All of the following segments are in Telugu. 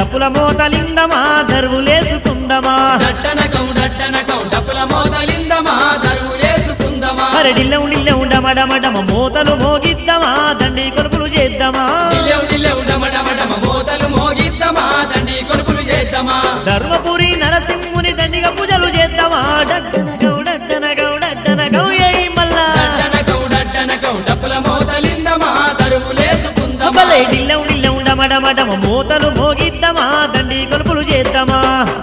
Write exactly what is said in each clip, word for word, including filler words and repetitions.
డప్పుల మోతలిందమా దరువులేసుకుందమా డట్టనకం డట్టనకం డప్పుల మోతలిందమా దరువులేసుకుందమా అరే డిల్లెం డిల్లెం డమడమడమ మోతలు మోగిద్దమా దండి కొలుపులు చేద్దామా డిల్లెం డిల్లెం డమడమడమ మోతలు మోగిద్దమా దండి కొలుపులు చేద్దామా ధర్మపురి నరసింహుని దండిగా పూజలు చేద్దామా డట్టనగౌ డట్టనగౌ డట్టనగౌ ఏయ్ మల్లా డట్టనకం డట్టనకం డప్పుల మోతలిందమా దరువులేసుకుందమా భలే డిల్లెం డిల్లెం డమడమడమ మోతలు మోగిద్దమా దండి కొలుపులు చేద్దామా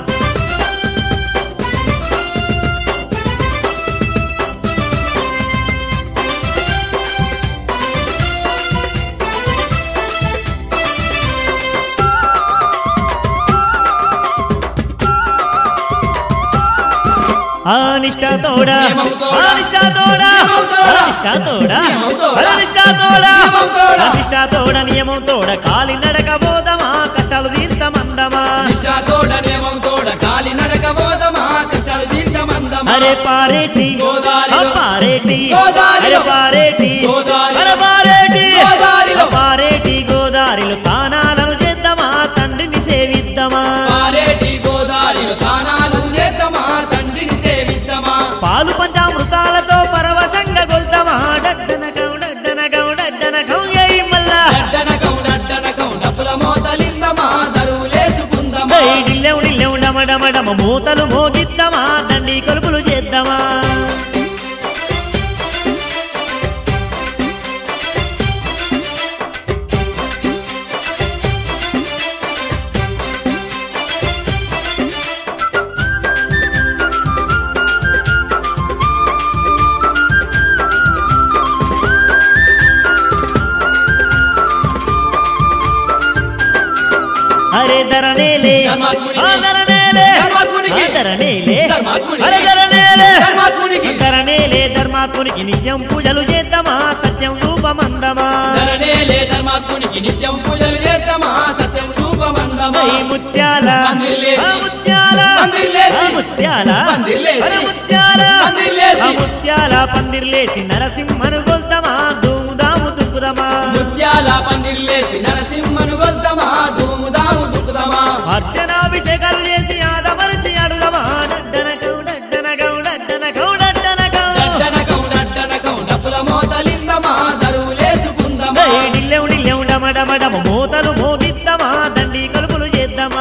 అనిష్టతోడా అనిష్టతోడా అనిష్టతోడా అనిష్టతోడా అనిష్టతోడ నియమం తోడ కాలి నడక బోధమా కష్టాలు తీర్చమందమా నిష్ఠతోడ నియమం తోడ కాలి నడక బోధమా కష్టాలు తీర్చమందమా అరే పారేటి గోదారిలో పారేటి గోదారిలో అరే పారేటి గోదారిలో అరే పారేటి గోదారిలో పారేటి గోదారిలో తానాలను చేద్దామా తండ్రిని సేవిద్దామా పారేటి గోదారిలో తానాలు చేద్దామా తండ్రిని సేవిద్దామా పాలు పంచామృతాలతో పరవశంగా గొల్తామా డడ్డనకం డడ్డనకం డడ్డనకం ఏయ్ మల్లా డట్టనకం డట్టనకం డప్పుల మోతలిందమా దరువులేసుకుందమా ఏయ్ డిల్లెం డిల్లెం డమడమడమ మూతలు మోగిద్దామా దండి కొలుపులు చేద్దామా అరే ధరణేలే ధర్మాత్మునికి. ఆ ధరణేలే ధర్మాత్మునికి. ఆ ధరణేలే ధర్మాత్మునికి. అరే ధరణేలే ధర్మాత్మునికి. ధరణేలే ధర్మాత్మునికి నిత్యం పూజలు చేద్దామా సత్యం రూపమందమా ధరణేలే ధర్మాత్మునికి నిత్యం పూజలు చేద్దామా సత్యం రూపమందమా ఐ ముత్యాల పందిర్లేసి. ఆ ముత్యాల పందిర్లేసి. ఆ ముత్యాల పందిర్లేసి. అరే ముత్యాల పందిర్లేసి. ఆ ముత్యాల పందిర్లేసి నరసింహను గొల్తామా ధూముదాము దుక్కుదమా ముత్యాల పందిర్లేసి నరసింహను గొల్దమా ధూముదాము దుక్కుదమా అర్చనాభిషేకాలు చేసి ఆదమరిచి అడుగమా డడ్డనకౌ డడ్డనకౌ డడ్డనకౌ డడ్డనకౌ డట్టనకం డట్టనకం డప్పుల మోతలిందమా దరువులేసుకుందమా ఏయ్ డిల్లెం డిల్లెం డమడమడమ మోతలు మోగిద్దామా దండి కొలుపులు చేద్దామా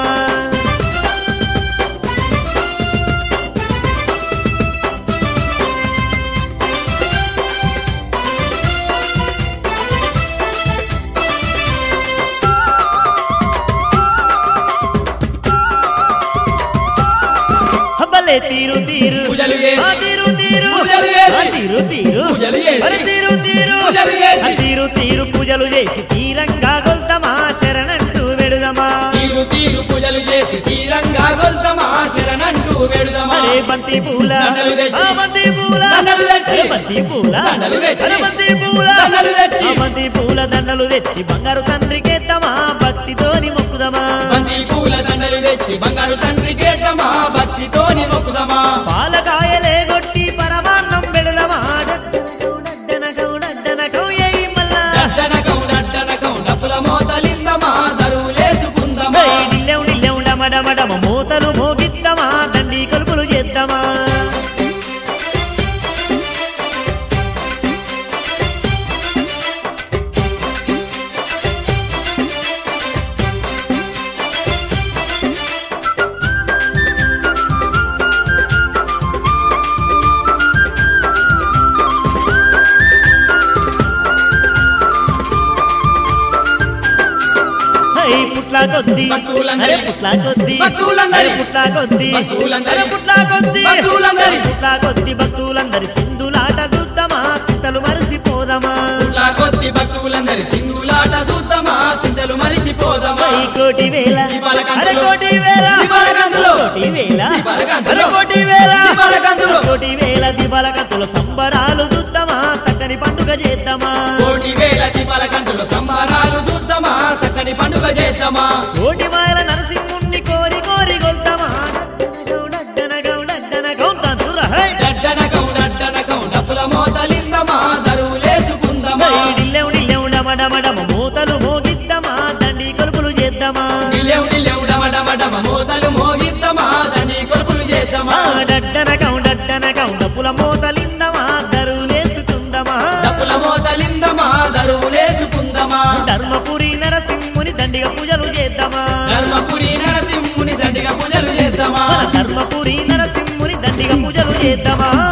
భలే తీరు తీరు పూజలు చేసి. ఆ తీరు తీరు పూజలు చేసి. ఆ తీరు తీరు పూజలు చేసి. అరే తీరు తీరు పూజలు చేసి. ఆ తీరు తీరు పూజలు చేసి తీరంగా గొల్తమా శరణంటూ వెడుదమా తీరు తీరు పూజలు చేసి తీరంగా గొల్దమా శరణంటూ వేడుదమా అరే బంతి పూల దండలు తెచ్చి. ఆ బంతి పూల దండలు తెచ్చి. అరే బంతి పూల దండలు తెచ్చి. అరే బంతి పూల దండలు తెచ్చి. ఆ బంతి పూల దండలు తెచ్చి బంగారు తండ్రికేద్దామా భక్తితోని మొక్కుదమా బంతి పూల దండలు తెచ్చి బంగారు తండ్రి కేద్దామా భక్తితోని మొక్కుదమా పాలకాయలే గొట్టి పరమాన్నం పెడదమా డడ్డనకౌ డడ్డనకౌ డడ్డనకౌ ఏయ్ మల్లా డట్టనకం డట్టనకం డప్పుల మోతలిందమా దరువులేసుకుందమా ఏయ్ డిల్లెం డిల్లెం డమడమడమ మూతలు మోగిద్దామా దండి కొలుపులు చేద్దామా హై పుట్లా కొద్ది భక్తులందరి. అరే పుట్లా కొద్ది భక్తులందరి. అరే పుట్లా కొద్ది భక్తులందరి. అరే పుట్లా కొద్ది భక్తులందరి. పుట్లా కొద్ది భక్తులందరి సింధులాట చూద్దామా సింతలు మరిసిపోదమా పుట్లా కొద్ది భక్తులందరి సింగులాట చూద్దామా సింతలు మరిసిపోదమా హై కోటి వేల దీపాలకంతులు. అరే కోటి వేల దీపాలకంతులు. కోటి వేల దీపాలకంతులు. అరే కోటి వేల దీపాలకంతులు. కోటి వేల దీపాలకంతులు సంబరాలు చూద్దామా చక్కని పండుగ చేద్దామా కోటి వేల దీపాల కంతులు సంబారాలు చూద్దామా చక్కని పండుగ చేద్దామా కోటి మాయల నరసింహుణ్ణి కోరి కోరి గొల్తామా డడ్డనగౌ డడ్డనగౌ తంతుర హై డడ్డనకం డడ్డనకం డప్పుల మోతలిందమా దరువులేసుకుందమా ఏయ్ డిల్లెం డిల్లెం డమడమడమ మూతలు మోగిద్దామా దండి కొలుపులు చేద్దామా నిలెవు నిలెవు డమ ధర్మపురి నరసింహుని దండిగా పూజలు చేద్దామా ధర్మపురి నరసింహుని దండిగా పూజలు చేద్దామా మన ధర్మపురి నరసింహుని దండిగా పూజలు చేద్దామా